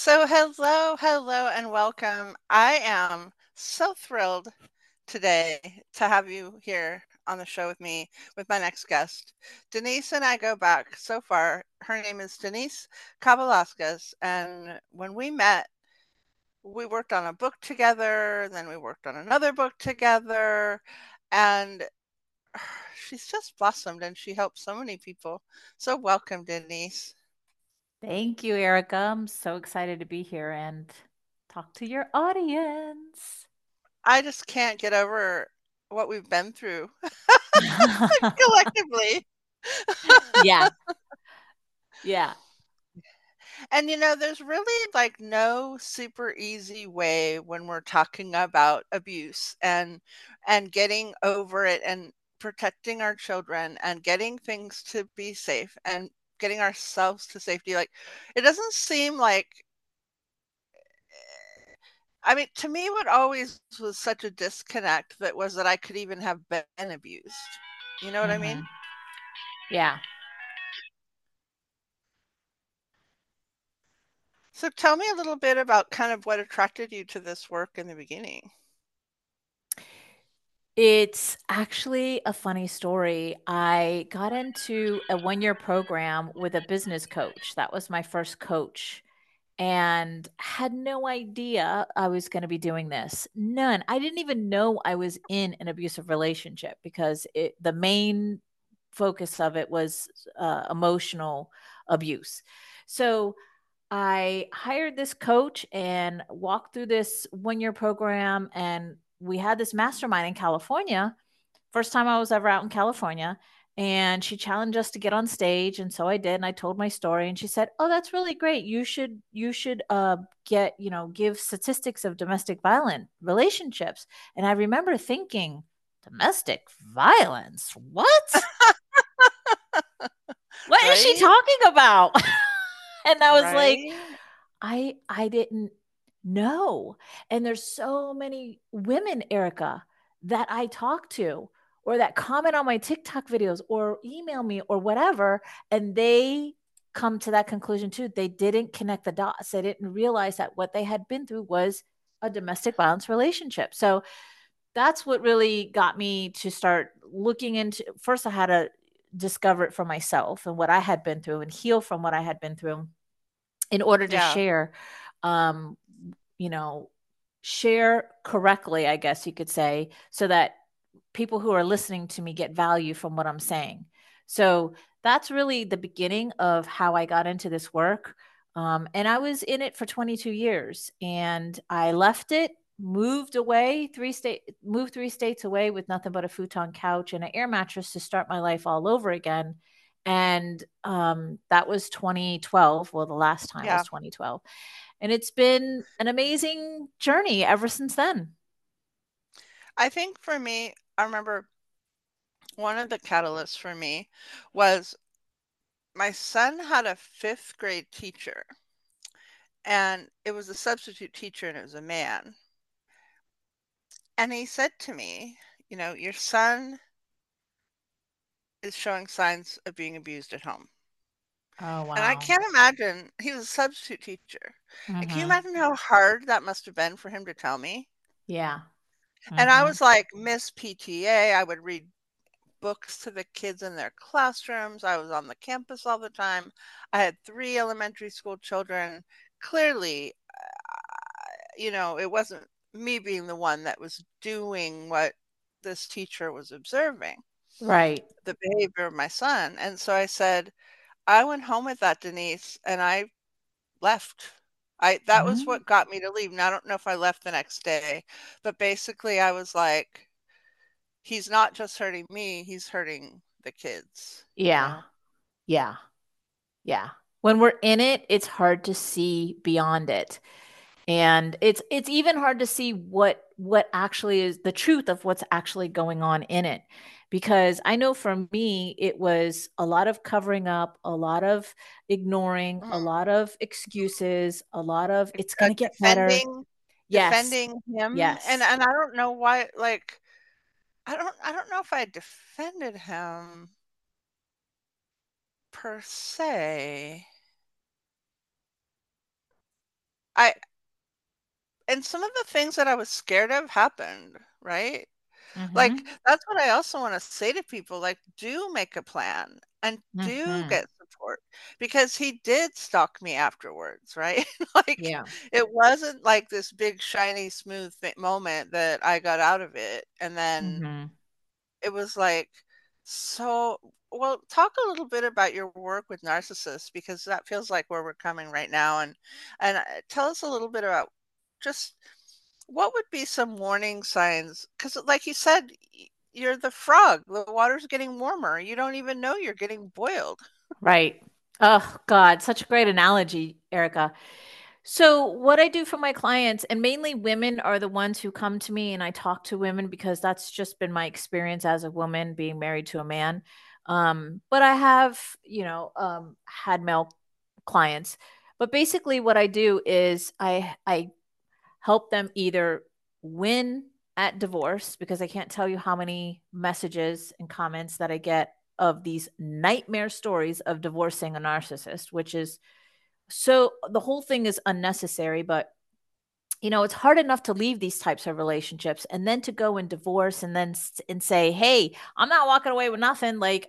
So, hello, and welcome. I am so thrilled today to have you here on the show with me with my next guest. Denise and I go back so far. Her name is Denise Kavalaskas, and when we met, we worked on a book together, then we worked on another book together, and she's just blossomed and she helps so many people. So, welcome, Denise. Thank you, Erica. I'm so excited to be here and talk to your audience. I just can't get over what we've been through collectively. Yeah, yeah. And there's really like no super easy way when we're talking about abuse and getting over it and protecting our children and getting things to be safe and getting ourselves to safety. Like it doesn't seem like I mean, to me what always was such a disconnect that was that I could even have been abused. You know what I mean? hmm Yeah. So tell me a little bit about kind of what attracted you to this work in the beginning. It's actually a funny story. I got into a 1 year program with a business coach. That was my first coach. And had no idea I was going to be doing this. None. I didn't even know I was in an abusive relationship because the main focus of it was emotional abuse. So I hired this coach and walked through this 1 year program, and we had this mastermind in California. First time I was ever out in California. And she challenged us to get on stage. And so I did. And I told my story. And she said, "Oh, that's really great. You should give statistics of domestic violent relationships." And I remember thinking, domestic violence? What? What is she Right? talking about? And I was like, Right? I didn't know. And there's so many women, Erica, that I talk to or that comment on my TikTok videos or email me or whatever, and they come to that conclusion too. They didn't connect the dots. They didn't realize that what they had been through was a domestic violence relationship. So that's what really got me to start looking into. First, I had to discover it for myself and what I had been through and heal from what I had been through in order to Yeah. share, um, you know, share correctly, I guess you could say, so that people who are listening to me get value from what I'm saying. So that's really the beginning of how I got into this work. And I was in it for 22 years, and I left it, moved 3 states away with nothing but a futon couch and an air mattress to start my life all over again. And that was 2012. Well, the last time was Yeah. 2012. And it's been an amazing journey ever since then. I think for me, I remember one of the catalysts for me was my son had a fifth grade teacher, and it was a substitute teacher, and it was a man. And he said to me, your son is showing signs of being abused at home. Oh, And I wow. can't imagine, he was a substitute teacher. And can you Mhm. imagine how hard that must have been for him to tell me? Yeah. And I Mhm. was like Miss PTA. I would read books to the kids in their classrooms. I was on the campus all the time. I had 3 elementary school children. Clearly, it wasn't me being the one that was doing what this teacher was observing, Right. the behavior of my son. And so I said, I went home with that, Denise, and I left. I That was Mhm. what got me to leave. Now I don't know if I left the next day, but basically I was like, he's not just hurting me, he's hurting the kids, you Yeah. know? Yeah. Yeah. When we're in it, it's hard to see beyond it. And it's even hard to see what actually is the truth of what's actually going on in it. Because I know for me, it was a lot of covering up, a lot of ignoring, a Mhm. lot of excuses, a lot of it's going to get better. Defending Yes. him, and Yes. I don't know why, like, I don't know if I defended him per se. I and some of the things that I was scared of happened, right? Like, Mhm. that's what I also wanna say to people, like, do make a plan and do Mhm. get support because he did stalk me afterwards, right? Like, Yeah. it wasn't like this big, shiny, smooth moment that I got out of it, and then Mhm. it was like, so well, talk a little bit about your work with narcissists because that feels like where we're coming right now, and tell us a little bit about just what would be some warning signs? Because, like you said, you're the frog. The water's getting warmer. You don't even know you're getting boiled. Right. Oh God, such a great analogy, Erica. So, what I do for my clients, and mainly women are the ones who come to me, and I talk to women because that's just been my experience as a woman being married to a man. But I have, had male clients. But basically, what I do is I help them either win at divorce because I can't tell you how many messages and comments that I get of these nightmare stories of divorcing a narcissist, which is so the whole thing is unnecessary, but it's hard enough to leave these types of relationships and then to go and divorce and then and say, "Hey, I'm not walking away with nothing. Like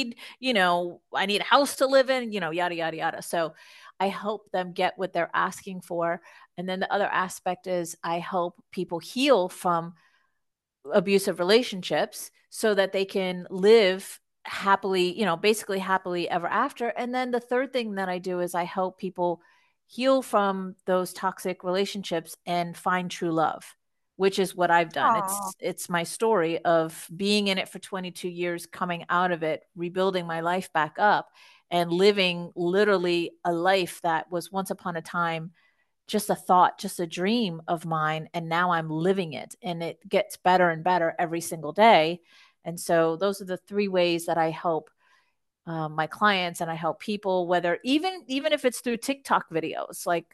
I need a house to live in, yada yada yada." So I help them get what they're asking for. And then the other aspect is I help people heal from abusive relationships so that they can live happily, basically happily ever after. And then the third thing that I do is I help people heal from those toxic relationships and find true love, which is what I've done. Aw. It's my story of being in it for 22 years, coming out of it, rebuilding my life back up and living literally a life that was once upon a time just a thought, just a dream of mine. And now I'm living it and it gets better and better every single day. And so those are the three ways that I help my clients and I help people, whether even if it's through TikTok videos. Like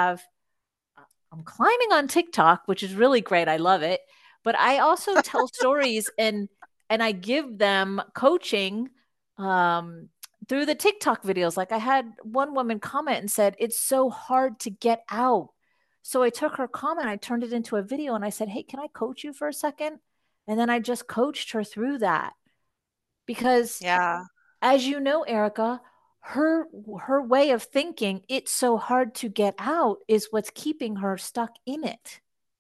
I'm climbing on TikTok, which is really great. I love it. But I also tell stories and I give them coaching um, through the TikTok videos. Like I had one woman comment and said, "It's so hard to get out." So I took her comment, I turned it into a video and I said, "Hey, can I coach you for a second?" And then I just coached her through that because Yeah. as you know, Erica, her her way of thinking, it's so hard to get out is what's keeping her stuck in it.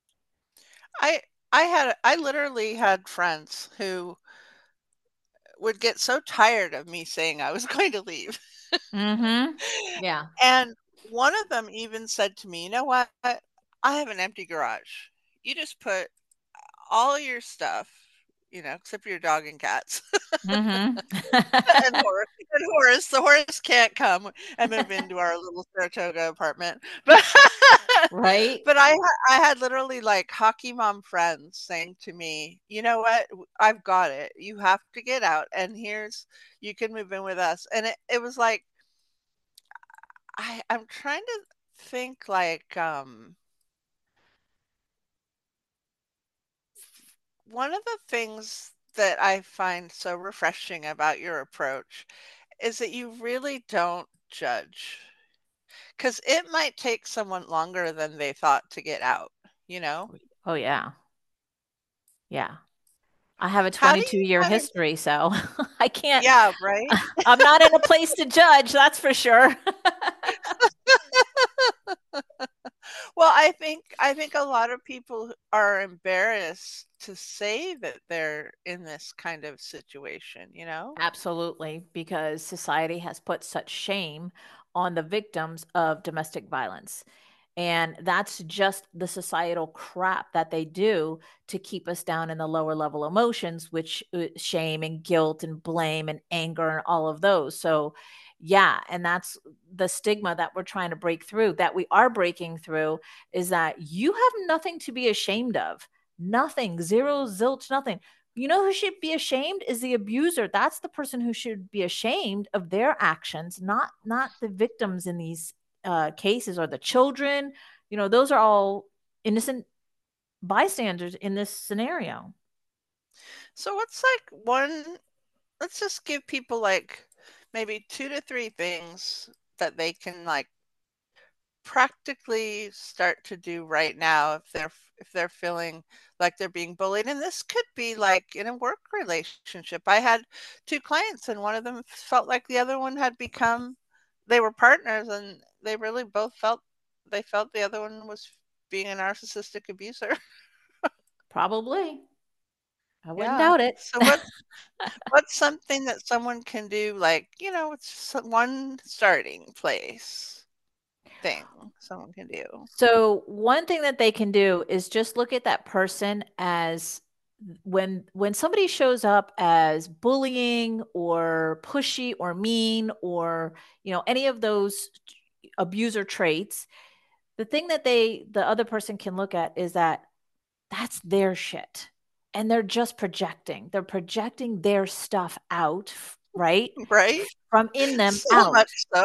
I I literally had friends who would get so tired of me saying I was going to leave. Mhm. Yeah. And one of them even said to me, "You know what? I have an empty garage. You just put all your stuff, except for your dog and cats." Mhm. And Horace. The Horace can't come and move into our little Saratoga apartment. But Right? but I had literally, like, hockey mom friends saying to me, "You know what? I've got it. You have to get out, and here's you can move in with us." And it was like, I'm trying to think, like, one of the things that I find so refreshing about your approach is that you really don't judge. 'Cause it might take someone longer than they thought to get out, you know? Oh, yeah. Yeah. I have a How do 22-year kind of history, so I can't Yeah, right? I'm not in a place to judge, that's for sure. Well, I think a lot of people are embarrassed to say that they're in this kind of situation, you know? Absolutely, because society has put such shame on the victims of domestic violence. And that's just the societal crap that they do to keep us down in the lower level emotions, which shame and guilt and blame and anger and all of those. So, yeah. And that's the stigma that we're trying to break through, that we are breaking through, is that you have nothing to be ashamed of. Nothing, zero, zilch, nothing. You know who should be ashamed is the abuser. That's the person who should be ashamed of their actions, not the victims in these cases or the children. Those are all innocent bystanders in this scenario. So what's, like, one let's just give people, like, maybe 2 to 3 things that they can, like, practically start to do right now if they're feeling like they're being bullied? And this could be like in a work relationship. I had two clients, and one of them felt like the other one had become, they were partners, and they really both felt, they felt the other one was being a narcissistic abuser. Probably. I wouldn't Yeah. doubt it. So what's something that someone can do, like, it's one starting place thing someone can do? So one thing that they can do is just look at that person as when somebody shows up as bullying or pushy or mean or any of those abuser traits, the thing that the other person can look at is that that's their shit and they're just projecting. They're projecting their stuff out, right? Right? From in them So out. much so.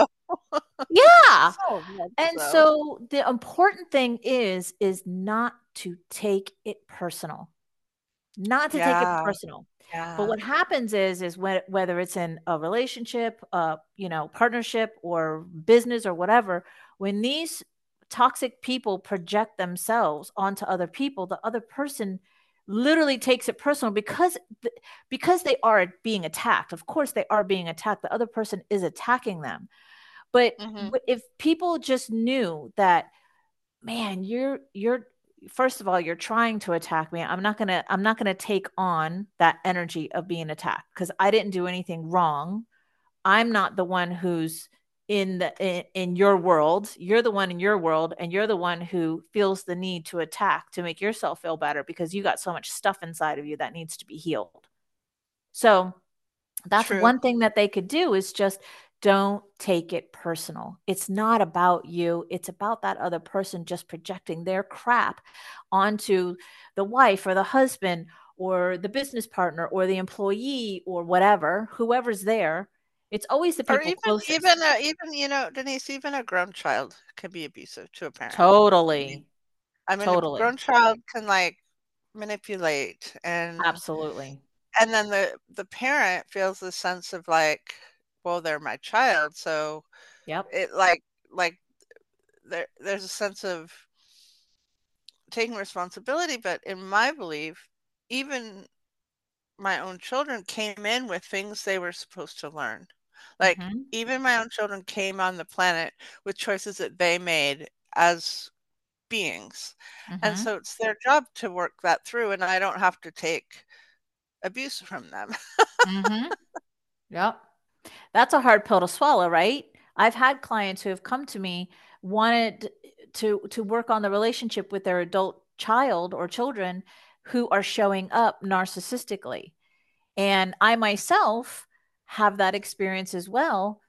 Yeah. So much And so. so the important thing is not to take it personal. Not to take it Yeah, personal. But yeah. what happens is when, whether it's in a relationship, partnership or business or whatever, when these toxic people project themselves onto other people, the other person literally takes it personal because they are being attacked. Of course they are being attacked. The other person is attacking them. But Mhm. if people just knew that, man, you're first of all, you're trying to attack me. I'm not gonna take on that energy of being attacked because I didn't do anything wrong. I'm not the one who's in your world. You're the one in your world, and you're the one who feels the need to attack to make yourself feel better because you got so much stuff inside of you that needs to be healed. So that's True. one thing that they could do is just don't take it personal. It's not about you. It's about that other person just projecting their crap onto the wife or the husband or the business partner or the employee or whatever, whoever's there. It's always the Or people even closest. Denise, even a grown child can be abusive to a parent. I mean Totally. a Totally. grown child can, like, manipulate, Absolutely. and then the parent feels this sense of, like, well, they're my child, so Yep. it like there's a sense of taking responsibility, but in my belief, even my own children came in with things they were supposed to learn. Like, Mhm. even my own children came on the planet with choices that they made as beings. And Mhm. so it's their job to work that through, and I don't have to take abuse from them. Mhm. Yep. That's a hard pill to swallow, right? I've had clients who have come to me wanted to work on the relationship with their adult child or children who are showing up narcissistically. And I myself have that experience as well.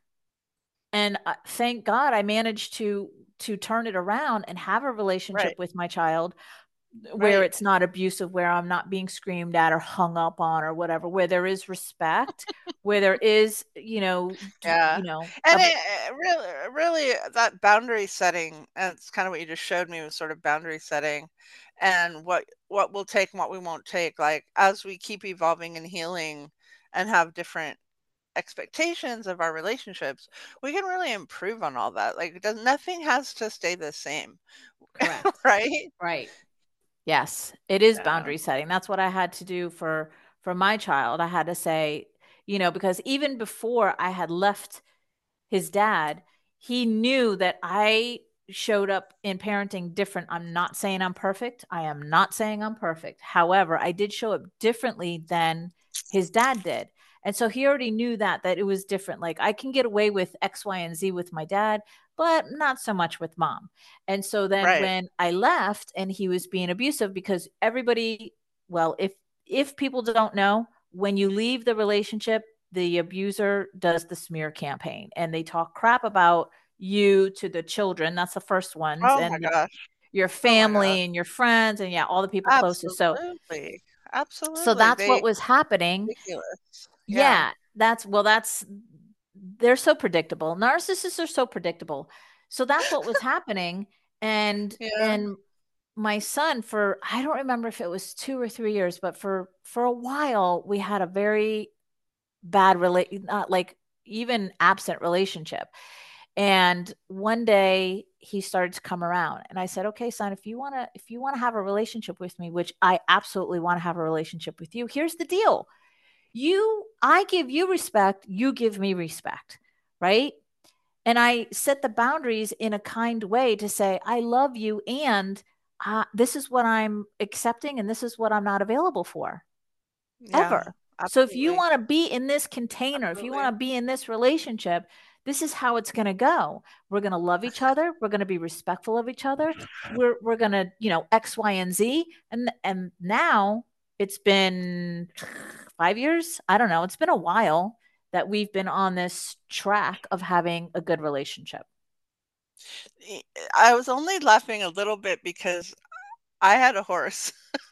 And thank God I managed to turn it around and have a Right, relationship with my child where right. it's not abusive, where I'm not being screamed at or hung up on or whatever, where there is respect, where there is, Yeah. And it really, that boundary setting, and it's kinda what you just showed me, was sort of boundary setting, and what we'll take and what we won't take, like, as we keep evolving and healing and have different expectations of our relationships, we can really improve on all that. Like, it does nothing has to stay the same, correct. right? Right. Yes, it is Yeah. boundary setting. That's what I had to do for my child. I had to say, because even before I had left his dad, he knew that I showed up in parenting different. I'm not saying I'm perfect. I am not saying I'm perfect. However, I did show up differently than his dad did. And so he already knew that it was different. Like I can get away with X, Y, and Z with my dad, but not so much with mom. And so then Right. when I left and he was being abusive because everybody, well, if people don't know, when you leave the relationship, the abuser does the smear campaign and they talk crap about you to the children. That's the first ones. Oh my And gosh. your Oh my gosh. family and your friends and yeah, all the people closest. Absolutely. So Absolutely. that's what was happening. Ridiculous. Yeah. Yeah, that's they're so predictable. Narcissists are so predictable. So that's what was happening. And Yeah. and my son for I don't remember if it was 2 or 3 years, but for a while we had a very bad relate not like even absent relationship. And one day he started to come around and I said, "Okay, son, if you want to have a relationship with me, which I absolutely want to have a relationship with you, here's the deal. I give you respect, you give me respect, right? And I set the boundaries in a kind way to say, I love you, and this is what I'm accepting, and this is what I'm not available for Yeah, ever. So if you absolutely. want to be in this container, if you want Absolutely. to be in this relationship, this is how it's going to go. We're going to love each other. We're going to be respectful of each other. We're going to, X, Y, and Z. And now it's been 5 years. I don't know. It's been a while that we've been on this track of having a good relationship. I was only laughing a little bit because I had a horse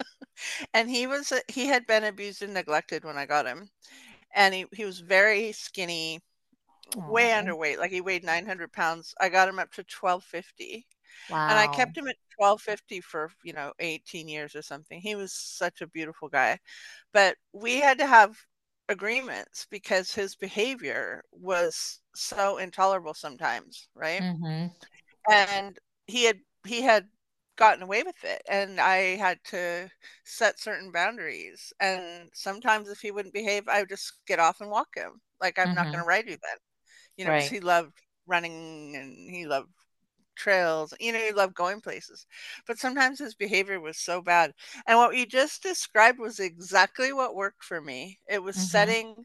and he had been abused and neglected when I got him. And he was very skinny, way Oh, underweight, like he weighed 900 pounds. I got him up to 1250 and I wow. kept him at 1250 for, 18 years or something. He was such a beautiful guy. But we had to have agreements because his behavior was so intolerable sometimes, right? Mm-hmm. And he had gotten away with it, and I had to set certain boundaries, and sometimes if he wouldn't behave, I would just get off and walk him. Like, "I'm not Mm-hmm. gonna ride you then," because Right. he loved running and he loved trails, he loved going places. But sometimes his behavior was so bad. And what you just described was exactly what worked for me. It was Mm-hmm. setting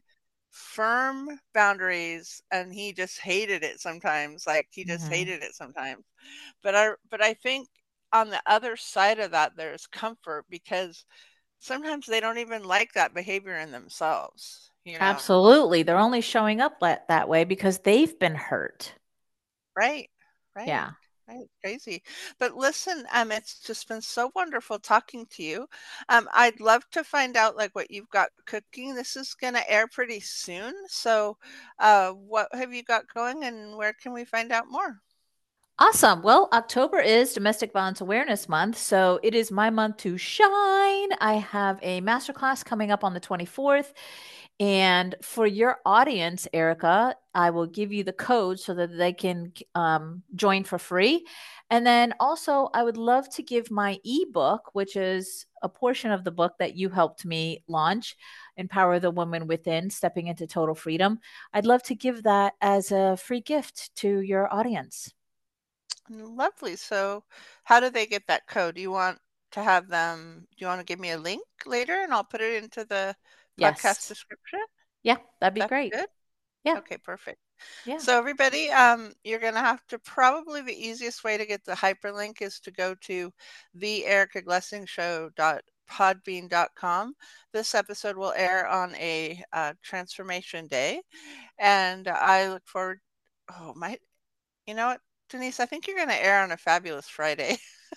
firm boundaries, and he just hated it sometimes. Like, he just Mm-hmm. hated it sometimes. But I think on the other side of that, there's comfort because sometimes they don't even like that behavior in themselves, you know? Absolutely. They're only showing up that way because they've been hurt. Right, right, Yeah. right, crazy. But listen, it's just been so wonderful talking to you. I'd love to find out like what you've got cooking. This is gonna air pretty soon. So, what have you got going and where can we find out more? Awesome. Well, October is Domestic Violence Awareness Month, so it is my month to shine. I have a masterclass coming up on the 24th. And for your audience, Erica, I will give you the code so that they can join for free. And then also, I would love to give my ebook, which is a portion of the book that you helped me launch, Empower the Woman Within, Stepping into Total Freedom. I'd love to give that as a free gift to your audience. Lovely. So, how do they get that code? Do you want to give me a link later and I'll put it into the podcast Yes. description? Yeah, that'd be That be great. good? Yeah. Okay, perfect. Yeah. So everybody, you're gonna have to probably the easiest way to get the hyperlink is to go to theericaglessingshow.podbean.com. This episode will air on a transformation day, and I look forward. Oh my, you know what, Denise? I think you're gonna air on a fabulous Friday.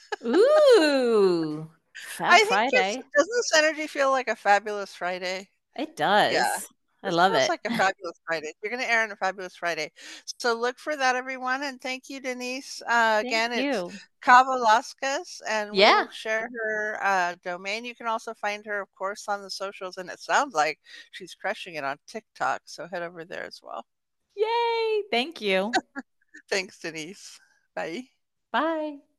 Ooh, Fab I think this Friday. doesn't this energy feel like a fabulous Friday? It Yeah. does. I This love feels it. like a fabulous Friday. You're gonna air on a fabulous Friday. So look for that, everyone, and thank you, Denise. Thank Again, it's you. Kavalaskas, and Yeah. we'll share her domain. You can also find her, of course, on the socials, and it sounds like she's crushing it on TikTok. So head over there as well. Yay. Thank you. Thanks, Denise. Bye. Bye.